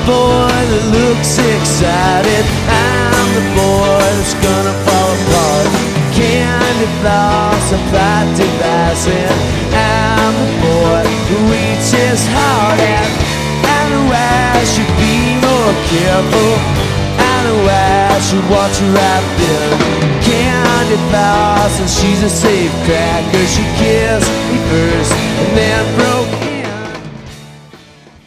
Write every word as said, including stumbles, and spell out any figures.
boy that looks excited. I'm the boy that's gonna fall apart. Candy floss and plot devices. I'm the boy who reaches hard at. And I should be more careful. And I should watch her right there. Candy floss and she's a safe cracker. She kissed me first and then from